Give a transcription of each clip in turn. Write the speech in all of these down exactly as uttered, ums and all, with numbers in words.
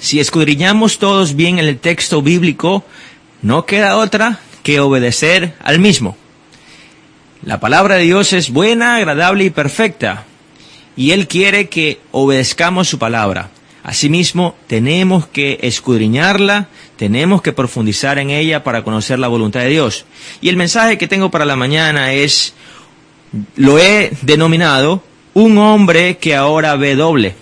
Si escudriñamos todos bien el texto bíblico, no queda otra que obedecer al mismo. La palabra de Dios es buena, agradable y perfecta, y Él quiere que obedezcamos su palabra. Asimismo, tenemos que escudriñarla, tenemos que profundizar en ella para conocer la voluntad de Dios. Y el mensaje que tengo para la mañana es, lo he denominado, un hombre que ahora ve doble.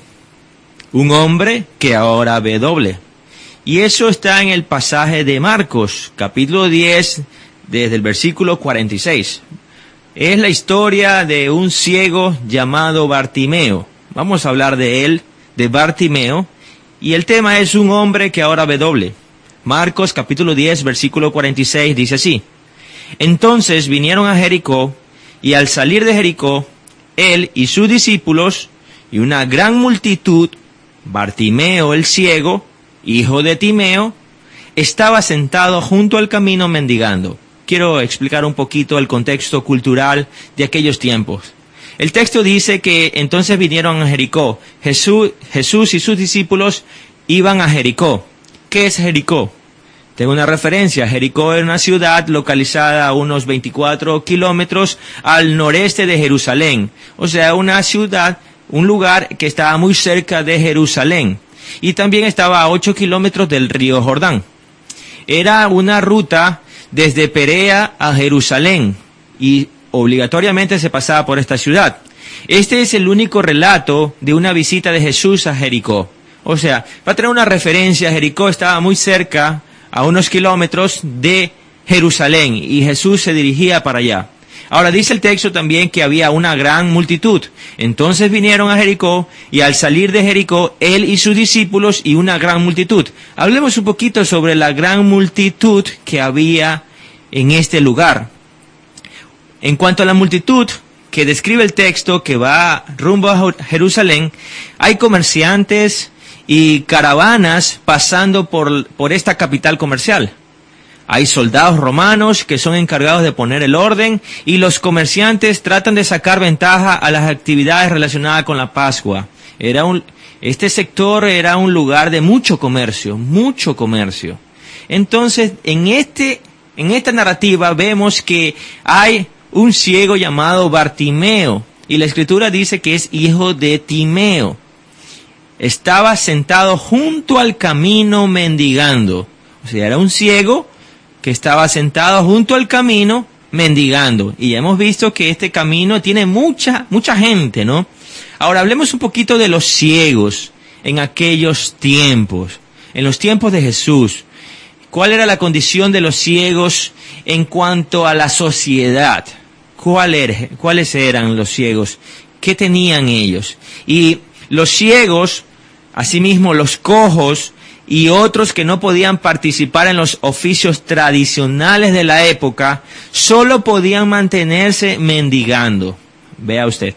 Un hombre que ahora ve doble. Y eso está en el pasaje de Marcos, capítulo diez, desde el versículo cuarenta y seis. Es la historia de un ciego llamado Bartimeo. Vamos a hablar de él, de Bartimeo, y el tema es un hombre que ahora ve doble. Marcos capítulo diez, versículo cuarenta y seis, dice así: Entonces vinieron a Jericó, y al salir de Jericó, él y sus discípulos, y una gran multitud, Bartimeo el ciego, hijo de Timeo, estaba sentado junto al camino mendigando. Quiero explicar un poquito el contexto cultural de aquellos tiempos. El texto dice que entonces vinieron a Jericó. Jesús, Jesús y sus discípulos iban a Jericó. ¿Qué es Jericó? Tengo una referencia. Jericó es una ciudad localizada a unos veinticuatro kilómetros al noreste de Jerusalén. O sea, una ciudad, un lugar que estaba muy cerca de Jerusalén. Y también estaba a ocho kilómetros del río Jordán. Era una ruta desde Perea a Jerusalén y obligatoriamente se pasaba por esta ciudad. Este es el único relato de una visita de Jesús a Jericó. O sea, para tener una referencia, Jericó estaba muy cerca, a unos kilómetros de Jerusalén, y Jesús se dirigía para allá. Ahora dice el texto también que había una gran multitud. Entonces vinieron a Jericó, y al salir de Jericó, él y sus discípulos y una gran multitud. Hablemos un poquito sobre la gran multitud que había en este lugar. En cuanto a la multitud que describe el texto que va rumbo a Jerusalén, hay comerciantes y caravanas pasando por, por esta capital comercial. Hay soldados romanos que son encargados de poner el orden, y los comerciantes tratan de sacar ventaja a las actividades relacionadas con la Pascua. Era un, este sector era un lugar de mucho comercio, mucho comercio. Entonces, en este, en esta narrativa vemos que hay un ciego llamado Bartimeo, y la Escritura dice que es hijo de Timeo. Estaba sentado junto al camino mendigando. O sea, era un ciego que estaba sentado junto al camino mendigando. Y ya hemos visto que este camino tiene mucha, mucha gente, ¿no? Ahora hablemos un poquito de los ciegos en aquellos tiempos, en los tiempos de Jesús. ¿Cuál era la condición de los ciegos en cuanto a la sociedad? ¿Cuál era, ¿Cuáles eran los ciegos? ¿Qué tenían ellos? Y los ciegos, asimismo los cojos y otros que no podían participar en los oficios tradicionales de la época, solo podían mantenerse mendigando. Vea usted.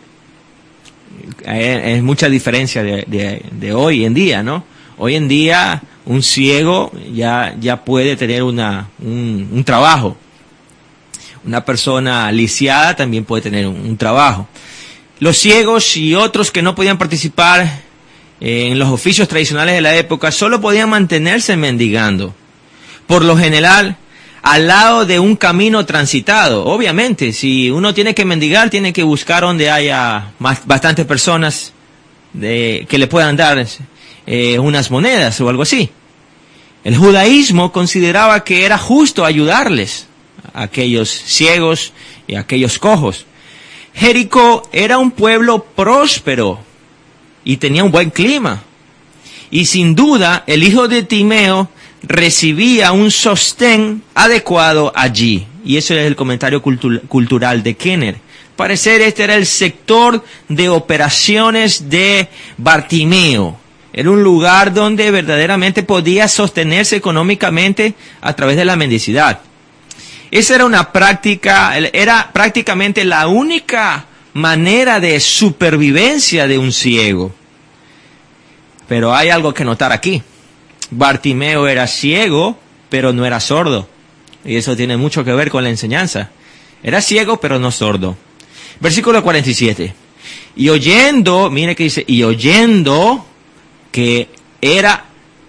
Es mucha diferencia de, de, de hoy en día, ¿no? Hoy en día un ciego ya, ya puede tener una, un, un trabajo. Una persona lisiada también puede tener un, un trabajo. Los ciegos y otros que no podían participar en los oficios tradicionales de la época solo podían mantenerse mendigando. Por lo general, al lado de un camino transitado. Obviamente, si uno tiene que mendigar, tiene que buscar donde haya más, bastantes personas de, que le puedan dar eh, unas monedas o algo así. El judaísmo consideraba que era justo ayudarles a aquellos ciegos y a aquellos cojos. Jericó era un pueblo próspero y tenía un buen clima. Y sin duda, el hijo de Timeo recibía un sostén adecuado allí. Y ese es el comentario cultu- cultural de Kenner. Parecer este era el sector de operaciones de Bartimeo. Era un lugar donde verdaderamente podía sostenerse económicamente a través de la mendicidad. Esa era una práctica, era prácticamente la única manera de supervivencia de un ciego. Pero hay algo que notar aquí. Bartimeo era ciego, pero no era sordo. Y eso tiene mucho que ver con la enseñanza. Era ciego, pero no sordo. Versículo cuarenta y siete. Y oyendo, mire que dice, y oyendo que era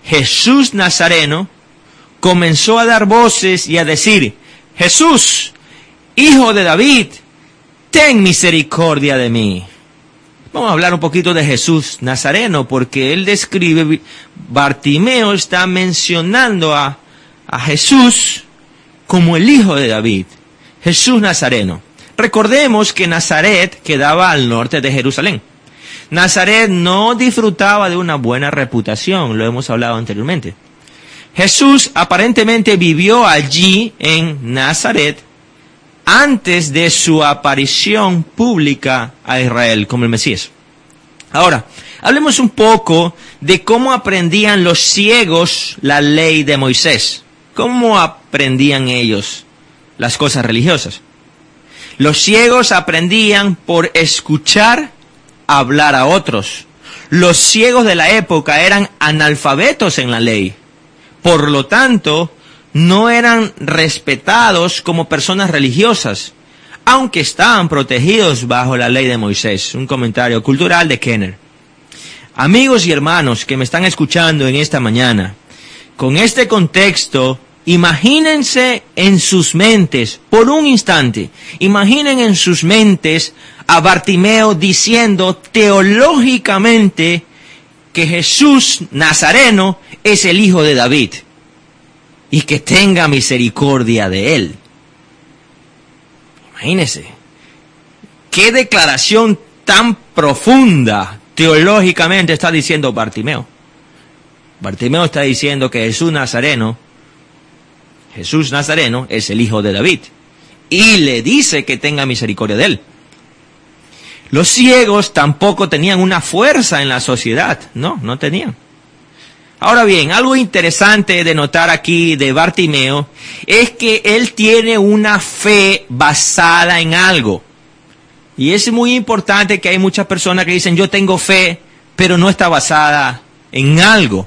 Jesús Nazareno, comenzó a dar voces y a decir: Jesús, hijo de David, ten misericordia de mí. Vamos a hablar un poquito de Jesús Nazareno, porque él describe, Bartimeo está mencionando a, a Jesús como el hijo de David, Jesús Nazareno. Recordemos que Nazaret quedaba al norte de Jerusalén. Nazaret no disfrutaba de una buena reputación, lo hemos hablado anteriormente. Jesús aparentemente vivió allí en Nazaret antes de su aparición pública a Israel como el Mesías. Ahora, hablemos un poco de cómo aprendían los ciegos la ley de Moisés. ¿Cómo aprendían ellos las cosas religiosas? Los ciegos aprendían por escuchar hablar a otros. Los ciegos de la época eran analfabetos en la ley. Por lo tanto, no eran respetados como personas religiosas, aunque estaban protegidos bajo la ley de Moisés. Un comentario cultural de Kenner. Amigos y hermanos que me están escuchando en esta mañana, con este contexto, imagínense en sus mentes, por un instante, imaginen en sus mentes a Bartimeo diciendo teológicamente que Jesús Nazareno es el hijo de David y que tenga misericordia de él. Imagínense, qué declaración tan profunda teológicamente está diciendo Bartimeo. Bartimeo está diciendo que Jesús Nazareno, Jesús Nazareno es el hijo de David y le dice que tenga misericordia de él. Los ciegos tampoco tenían una fuerza en la sociedad, no, no tenían. Ahora bien, algo interesante de notar aquí de Bartimeo es que él tiene una fe basada en algo. Y es muy importante que hay muchas personas que dicen yo tengo fe, pero no está basada en algo.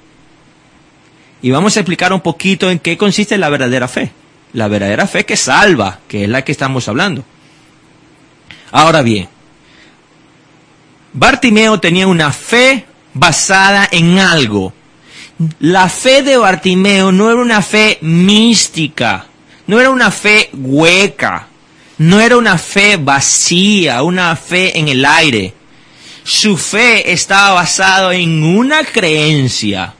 Y vamos a explicar un poquito en qué consiste la verdadera fe. La verdadera fe que salva, que es la que estamos hablando. Ahora bien, Bartimeo tenía una fe basada en algo. La fe de Bartimeo no era una fe mística, no era una fe hueca, no era una fe vacía, una fe en el aire. Su fe estaba basada en una creencia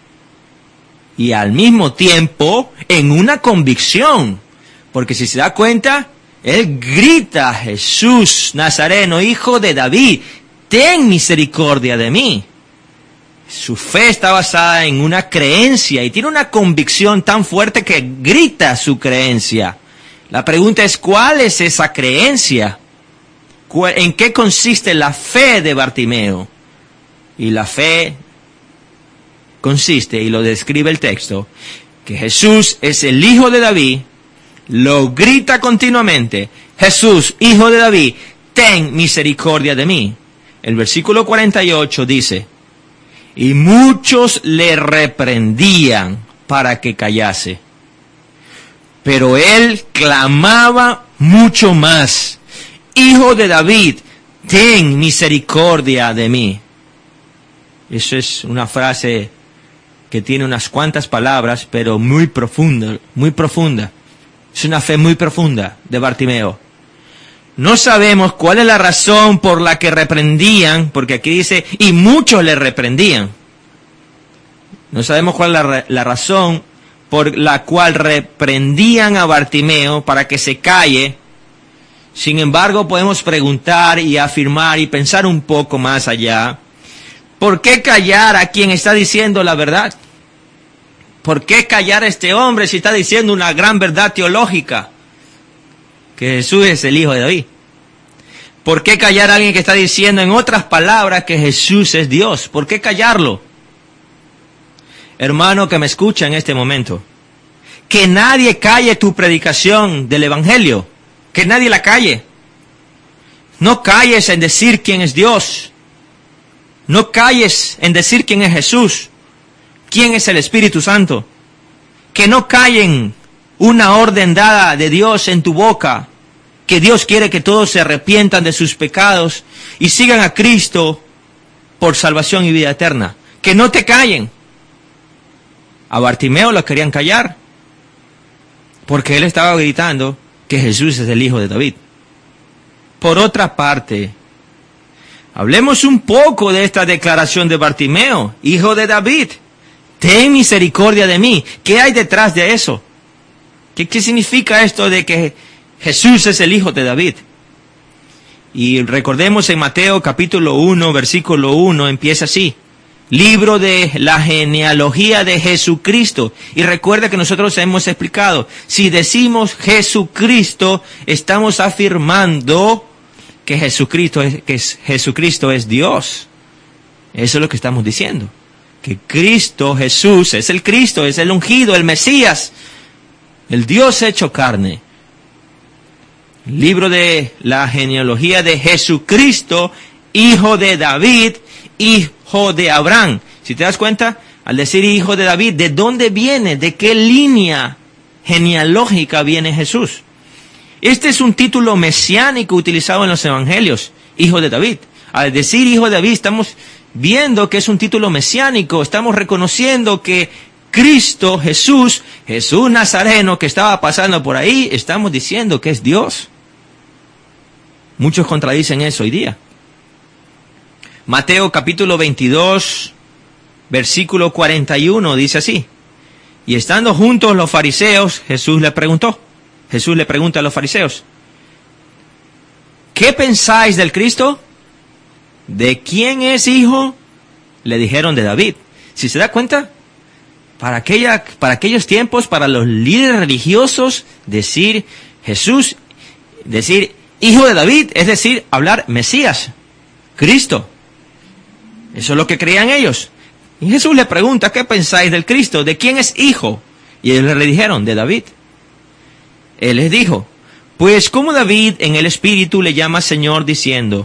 y al mismo tiempo en una convicción. Porque si se da cuenta, él grita: Jesús Nazareno, hijo de David, ten misericordia de mí. Su fe está basada en una creencia y tiene una convicción tan fuerte que grita su creencia. La pregunta es, ¿cuál es esa creencia? ¿En qué consiste la fe de Bartimeo? Y la fe consiste, y lo describe el texto, que Jesús es el hijo de David, lo grita continuamente: Jesús, hijo de David, ten misericordia de mí. El versículo cuarenta y ocho dice: y muchos le reprendían para que callase. Pero él clamaba mucho más: Hijo de David, ten misericordia de mí. Eso es una frase que tiene unas cuantas palabras, pero muy profunda, muy profunda. Es una fe muy profunda de Bartimeo. No sabemos cuál es la razón por la que reprendían, porque aquí dice, y muchos le reprendían. No sabemos cuál es la, la razón por la cual reprendían a Bartimeo para que se calle. Sin embargo, podemos preguntar y afirmar y pensar un poco más allá. ¿Por qué callar a quien está diciendo la verdad? ¿Por qué callar a este hombre si está diciendo una gran verdad teológica? Que Jesús es el hijo de David. ¿Por qué callar a alguien que está diciendo en otras palabras que Jesús es Dios? ¿Por qué callarlo? Hermano que me escucha en este momento, que nadie calle tu predicación del Evangelio, que nadie la calle. No calles en decir quién es Dios. No calles en decir quién es Jesús, quién es el Espíritu Santo. Que no callen una orden dada de Dios en tu boca, que Dios quiere que todos se arrepientan de sus pecados y sigan a Cristo por salvación y vida eterna. Que no te callen. A Bartimeo lo querían callar, porque él estaba gritando que Jesús es el Hijo de David. Por otra parte, hablemos un poco de esta declaración de Bartimeo, Hijo de David. Ten misericordia de mí. ¿Qué hay detrás de eso? ¿Qué, qué significa esto de que Jesús es el Hijo de David? Y recordemos en Mateo capítulo uno, versículo uno, empieza así. Libro de la genealogía de Jesucristo. Y recuerda que nosotros hemos explicado, si decimos Jesucristo, estamos afirmando que Jesucristo es, que es, Jesucristo es Dios. Eso es lo que estamos diciendo. Que Cristo, Jesús, es el Cristo, es el ungido, el Mesías, el Dios hecho carne. Libro de la genealogía de Jesucristo, hijo de David, hijo de Abraham. Si te das cuenta, al decir hijo de David, ¿de dónde viene? ¿De qué línea genealógica viene Jesús? Este es un título mesiánico utilizado en los evangelios, hijo de David. Al decir hijo de David, estamos viendo que es un título mesiánico, estamos reconociendo que Cristo, Jesús, Jesús Nazareno, que estaba pasando por ahí, estamos diciendo que es Dios. Muchos contradicen eso hoy día. Mateo capítulo veintidós, versículo cuarenta y uno, dice así. Y estando juntos los fariseos, Jesús le preguntó, Jesús le pregunta a los fariseos, ¿qué pensáis del Cristo? ¿De quién es hijo? Le dijeron de David. Si se da cuenta, para, aquella, para aquellos tiempos, para los líderes religiosos, decir Jesús, decir hijo de David, es decir, hablar Mesías, Cristo. Eso es lo que creían ellos. Y Jesús le pregunta, ¿qué pensáis del Cristo? ¿De quién es hijo? Y ellos le dijeron, de David. Él les dijo, pues como David en el Espíritu le llama Señor diciendo,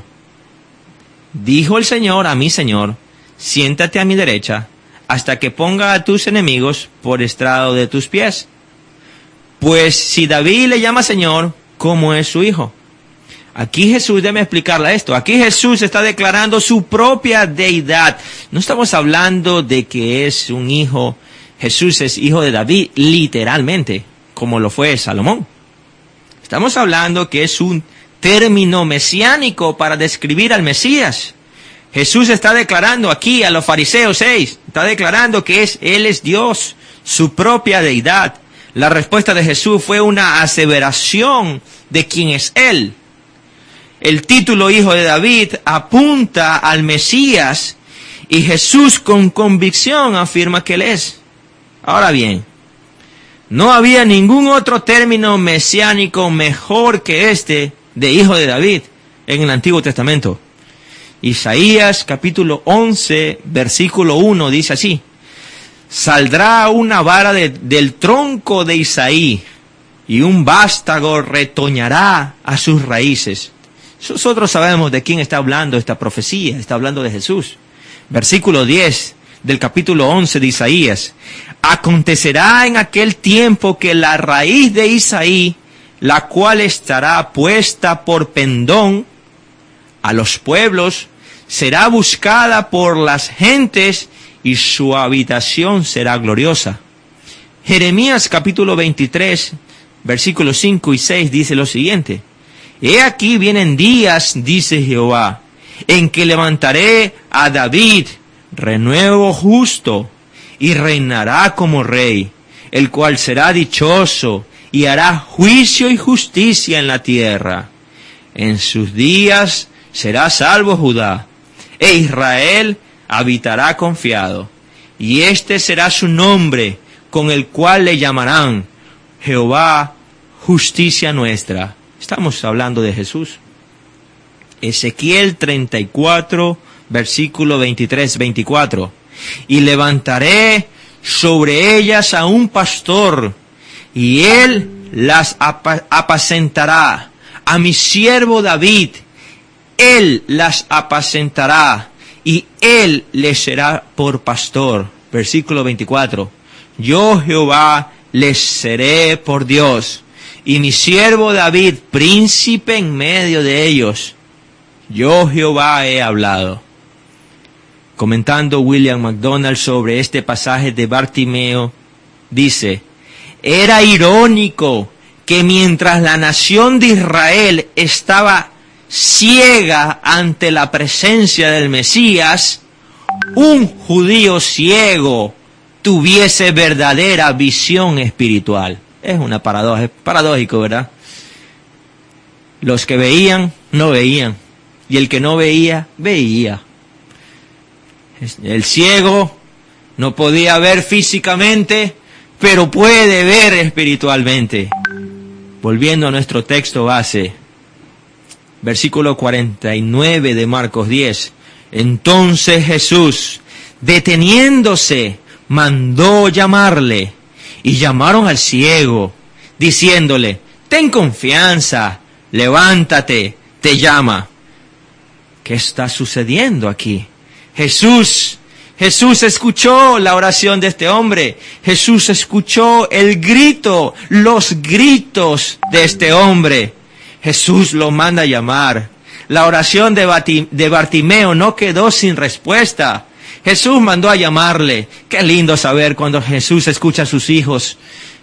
dijo el Señor a mi Señor, siéntate a mi derecha, hasta que ponga a tus enemigos por estrado de tus pies. Pues si David le llama Señor, ¿cómo es su hijo? Aquí Jesús, déjame explicarle esto, aquí Jesús está declarando su propia deidad. No estamos hablando de que es un hijo, Jesús es hijo de David, literalmente, como lo fue Salomón. Estamos hablando que es un término mesiánico para describir al Mesías. Jesús está declarando aquí a los fariseos seis, está declarando que es, Él es Dios, su propia deidad. La respuesta de Jesús fue una aseveración de quién es Él. El título hijo de David apunta al Mesías y Jesús con convicción afirma que Él es. Ahora bien, no había ningún otro término mesiánico mejor que este de hijo de David en el Antiguo Testamento. Isaías capítulo once, versículo uno dice así, saldrá una vara de, del tronco de Isaí y un vástago retoñará a sus raíces. Nosotros sabemos de quién está hablando esta profecía, está hablando de Jesús. Versículo diez del capítulo once de Isaías, acontecerá en aquel tiempo que la raíz de Isaí, la cual estará puesta por pendón a los pueblos, será buscada por las gentes y su habitación será gloriosa. Jeremías capítulo veintitrés, versículos cinco y seis dice lo siguiente. He aquí vienen días, dice Jehová, en que levantaré a David, renuevo justo, y reinará como rey, el cual será dichoso y hará juicio y justicia en la tierra. En sus días será salvo Judá, e Israel habitará confiado. Y este será su nombre, con el cual le llamarán Jehová, justicia nuestra. Estamos hablando de Jesús. Ezequiel treinta y cuatro, versículo veintitrés, veinticuatro. Y levantaré sobre ellas a un pastor, y él las ap- apacentará. A mi siervo David, él las apacentará, y él les será por pastor. Versículo veinticuatro. Yo Jehová les seré por Dios, y mi siervo David, príncipe en medio de ellos. Yo Jehová he hablado. Comentando William MacDonald sobre este pasaje de Bartimeo, dice, era irónico que mientras la nación de Israel estaba ciega ante la presencia del Mesías, un judío ciego tuviese verdadera visión espiritual. Es una paradoja, es paradójico, ¿verdad? Los que veían, no veían. Y el que no veía, veía. El ciego no podía ver físicamente, pero puede ver espiritualmente. Volviendo a nuestro texto base, versículo cuarenta y nueve de Marcos diez. Entonces Jesús, deteniéndose, mandó llamarle, y llamaron al ciego, diciéndole, ten confianza, levántate, te llama. ¿Qué está sucediendo aquí? Jesús, Jesús escuchó la oración de este hombre. Jesús escuchó el grito, los gritos de este hombre. Jesús lo manda a llamar. La oración de, Bati, de Bartimeo no quedó sin respuesta. Jesús mandó a llamarle. Qué lindo saber cuando Jesús escucha a sus hijos.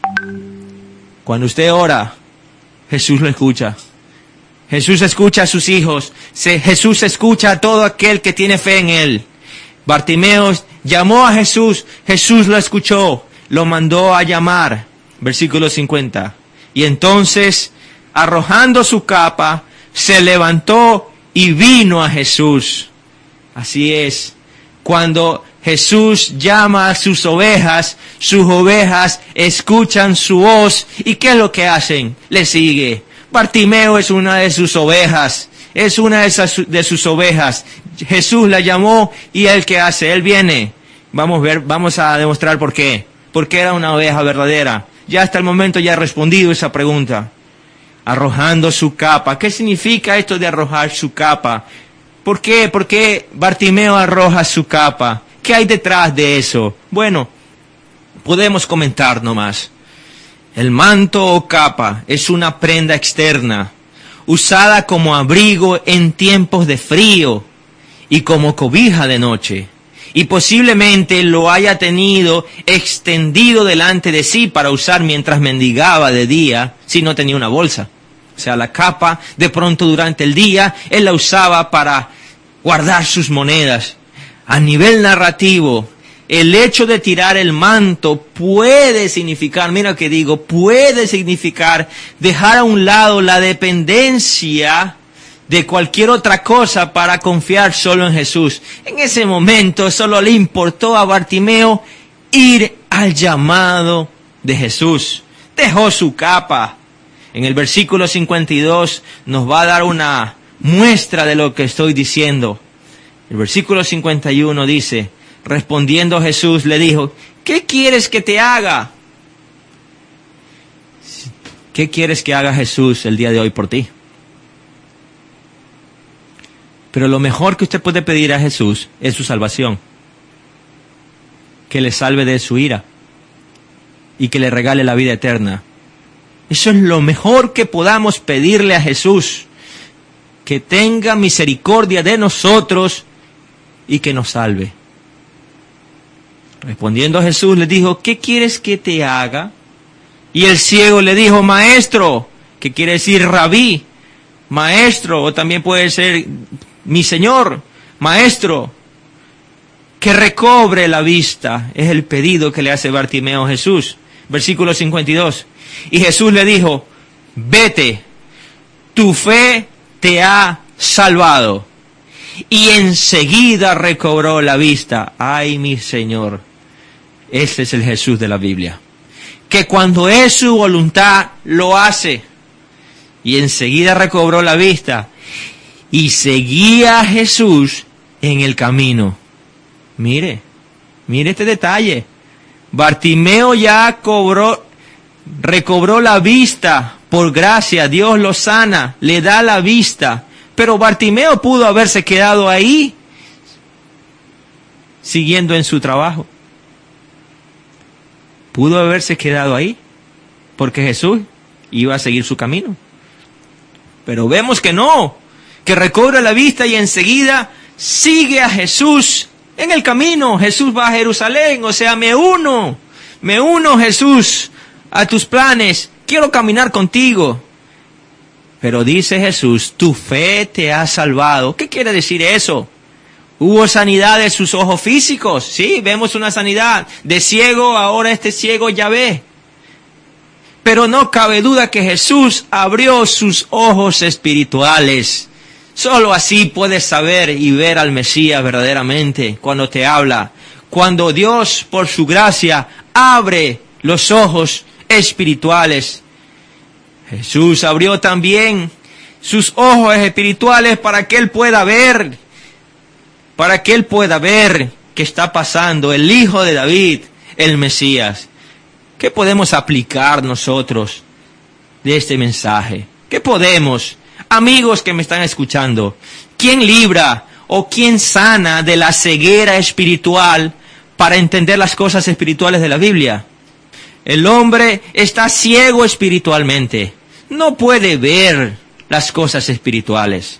Cuando usted ora, Jesús lo escucha. Jesús escucha a sus hijos. Jesús escucha a todo aquel que tiene fe en Él. Bartimeo llamó a Jesús. Jesús lo escuchó. Lo mandó a llamar. Versículo cincuenta. Y entonces, arrojando su capa, se levantó y vino a Jesús. Así es. Cuando Jesús llama a sus ovejas, sus ovejas escuchan su voz. ¿Y qué es lo que hacen? Le sigue. Bartimeo es una de sus ovejas. Es una de, esas, de sus ovejas. Jesús la llamó y él ¿qué hace? Él viene. Vamos a ver, vamos a demostrar por qué. Porque era una oveja verdadera. Ya hasta el momento ya he respondido esa pregunta. Arrojando su capa. ¿Qué significa esto de arrojar su capa? ¿Por qué? ¿Por qué Bartimeo arroja su capa? ¿Qué hay detrás de eso? Bueno, podemos comentar nomás. El manto o capa es una prenda externa, usada como abrigo en tiempos de frío y como cobija de noche. Y posiblemente lo haya tenido extendido delante de sí para usar mientras mendigaba de día, si no tenía una bolsa. O sea, la capa, de pronto durante el día, él la usaba para guardar sus monedas. A nivel narrativo, el hecho de tirar el manto puede significar, mira lo que digo, puede significar dejar a un lado la dependencia de cualquier otra cosa para confiar solo en Jesús. En ese momento solo le importó a Bartimeo ir al llamado de Jesús. Dejó su capa. En el versículo cincuenta y dos nos va a dar una muestra de lo que estoy diciendo. El versículo cincuenta y uno dice, respondiendo Jesús le dijo, ¿qué quieres que te haga? ¿Qué quieres que haga Jesús el día de hoy por ti? Pero lo mejor que usted puede pedir a Jesús es su salvación. Que le salve de su ira y que le regale la vida eterna. Eso es lo mejor que podamos pedirle a Jesús. Que tenga misericordia de nosotros y que nos salve. Respondiendo Jesús le dijo, ¿qué quieres que te haga? Y el ciego le dijo, maestro, que quiere decir rabí, maestro, o también puede ser mi señor, maestro, que recobre la vista. Es el pedido que le hace Bartimeo a Jesús. Versículo cincuenta y dos. Y Jesús le dijo, vete, tu fe te ha salvado. Y enseguida recobró la vista. Ay, mi Señor. Este es el Jesús de la Biblia. Que cuando es su voluntad, lo hace. Y enseguida recobró la vista. Y seguía a Jesús en el camino. Mire, mire este detalle. Bartimeo ya cobró, recobró la vista. Por gracia, Dios lo sana, le da la vista. Pero Bartimeo pudo haberse quedado ahí, siguiendo en su trabajo. Pudo haberse quedado ahí, porque Jesús iba a seguir su camino. Pero vemos que no, que recobra la vista y enseguida sigue a Jesús en el camino. Jesús va a Jerusalén, o sea, me uno, Me uno, Jesús, a tus planes. Quiero caminar contigo. Pero dice Jesús, tu fe te ha salvado. ¿Qué quiere decir eso? Hubo sanidad de sus ojos físicos. Sí, vemos una sanidad. De ciego, ahora este ciego ya ve. Pero no cabe duda que Jesús abrió sus ojos espirituales. Solo así puedes saber y ver al Mesías verdaderamente cuando te habla. Cuando Dios, por su gracia, abre los ojos espirituales. Jesús abrió también sus ojos espirituales para que Él pueda ver, para que Él pueda ver qué está pasando, el Hijo de David, el Mesías. ¿Qué podemos aplicar nosotros de este mensaje? ¿Qué podemos, amigos que me están escuchando, quién libra o quién sana de la ceguera espiritual para entender las cosas espirituales de la Biblia? El hombre está ciego espiritualmente. No puede ver las cosas espirituales.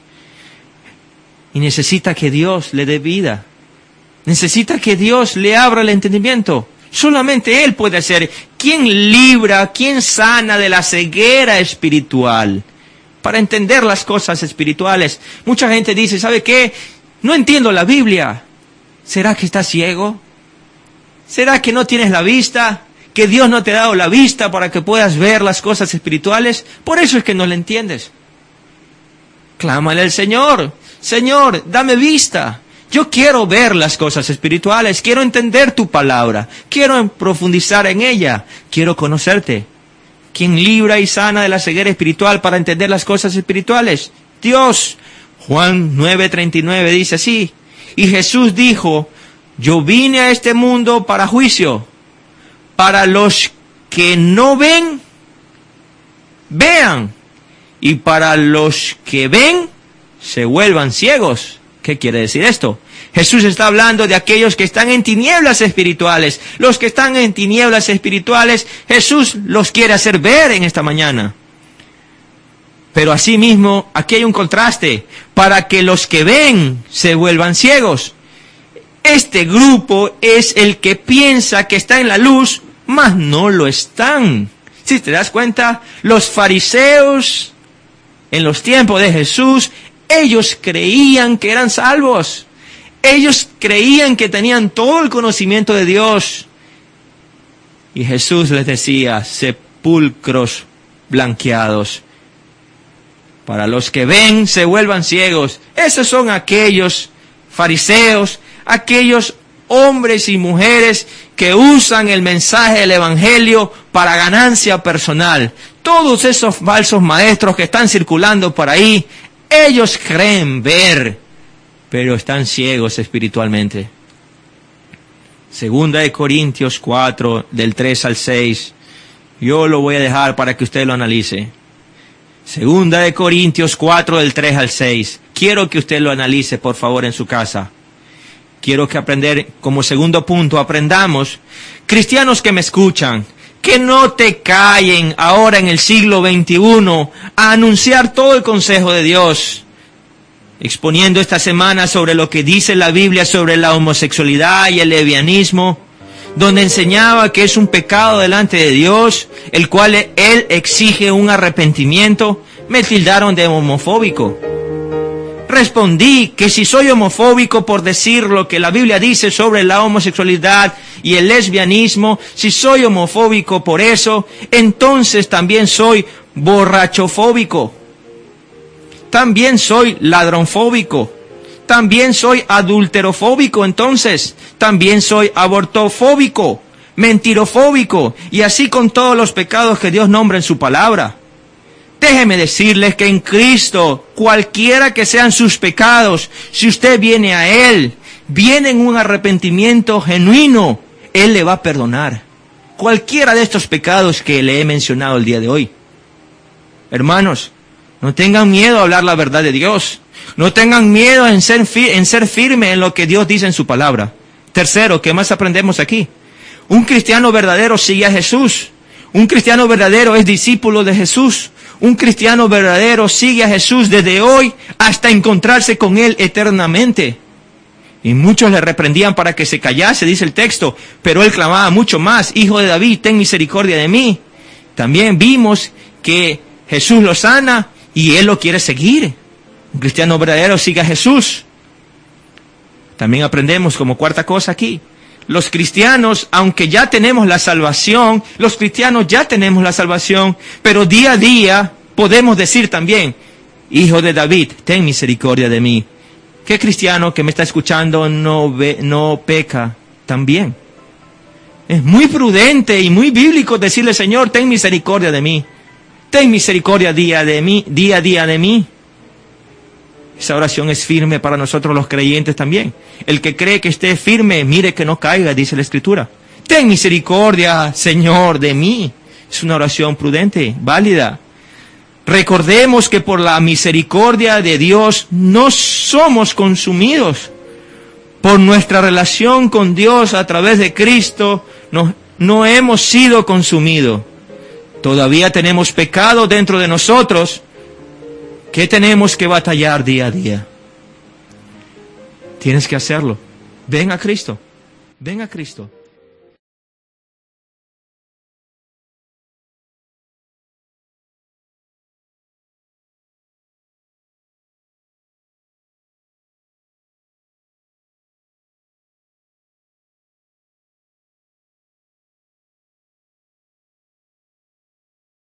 Y necesita que Dios le dé vida. Necesita que Dios le abra el entendimiento. Solamente Él puede hacer. ¿Quién libra, quién sana de la ceguera espiritual para entender las cosas espirituales? Mucha gente dice, ¿sabe qué? No entiendo la Biblia. ¿Será que estás ciego? ¿Será que no tienes la vista? ¿Que Dios no te ha dado la vista para que puedas ver las cosas espirituales? Por eso es que no la entiendes. Clámale al Señor. Señor, dame vista. Yo quiero ver las cosas espirituales. Quiero entender tu palabra. Quiero profundizar en ella. Quiero conocerte. ¿Quién libra y sana de la ceguera espiritual para entender las cosas espirituales? Dios. Juan nueve treinta y nueve dice así. Y Jesús dijo, yo vine a este mundo para juicio, para los que no ven, vean, y para los que ven, se vuelvan ciegos. ¿Qué quiere decir esto? Jesús está hablando de aquellos que están en tinieblas espirituales. Los que están en tinieblas espirituales, Jesús los quiere hacer ver en esta mañana. Pero asimismo, aquí hay un contraste, para que los que ven se vuelvan ciegos. Este grupo es el que piensa que está en la luz, mas no lo están. Si te das cuenta, los fariseos en los tiempos de Jesús, ellos creían que eran salvos. Ellos creían que tenían todo el conocimiento de Dios. Y Jesús les decía, sepulcros blanqueados. Para los que ven, se vuelvan ciegos. Esos son aquellos fariseos, aquellos hombres y mujeres que usan el mensaje del Evangelio para ganancia personal. Todos esos falsos maestros que están circulando por ahí, ellos creen ver, pero están ciegos espiritualmente. Segunda de Corintios cuatro, del tres al seis. Yo lo voy a dejar para que usted lo analice. Segunda de Corintios cuatro, del tres al seis. Quiero que usted lo analice, por favor, en su casa. Quiero que aprender, como segundo punto, aprendamos, cristianos que me escuchan, que no te callen ahora en el siglo veintiuno a anunciar todo el consejo de Dios, exponiendo esta semana sobre lo que dice la Biblia sobre la homosexualidad y el lesbianismo, donde enseñaba que es un pecado delante de Dios, el cual Él exige un arrepentimiento. Me tildaron de homofóbico. Respondí que si soy homofóbico por decir lo que la Biblia dice sobre la homosexualidad y el lesbianismo, si soy homofóbico por eso, entonces también soy borrachofóbico. También soy ladronfóbico. También soy adulterofóbico, entonces. También soy abortofóbico, mentirofóbico, y así con todos los pecados que Dios nombra en su palabra. Déjeme decirles que en Cristo, cualquiera que sean sus pecados, si usted viene a Él, viene en un arrepentimiento genuino, Él le va a perdonar cualquiera de estos pecados que le he mencionado el día de hoy. Hermanos, no tengan miedo a hablar la verdad de Dios. No tengan miedo en ser, fi- en ser firme en lo que Dios dice en su palabra. Tercero, ¿qué más aprendemos aquí? Un cristiano verdadero sigue a Jesús. Un cristiano verdadero es discípulo de Jesús. Un cristiano verdadero sigue a Jesús desde hoy hasta encontrarse con Él eternamente. Y muchos le reprendían para que se callase, dice el texto, pero él clamaba mucho más: Hijo de David, ten misericordia de mí. También vimos que Jesús lo sana y él lo quiere seguir. Un cristiano verdadero sigue a Jesús. También aprendemos como cuarta cosa aquí: los cristianos, aunque ya tenemos la salvación, los cristianos ya tenemos la salvación, pero día a día podemos decir también: Hijo de David, ten misericordia de mí. ¿Qué cristiano que me está escuchando no ve, no peca también? Es muy prudente y muy bíblico decirle: Señor, ten misericordia de mí. Ten misericordia día de mí, día a día de mí. Esa oración es firme para nosotros los creyentes también. El que cree que esté firme, mire que no caiga, dice la Escritura. Ten misericordia, Señor, de mí. Es una oración prudente, válida. Recordemos que por la misericordia de Dios no somos consumidos. Por nuestra relación con Dios a través de Cristo, no, no hemos sido consumidos. Todavía tenemos pecado dentro de nosotros que tenemos que batallar día a día. Tienes que hacerlo. Ven a Cristo. Ven a Cristo.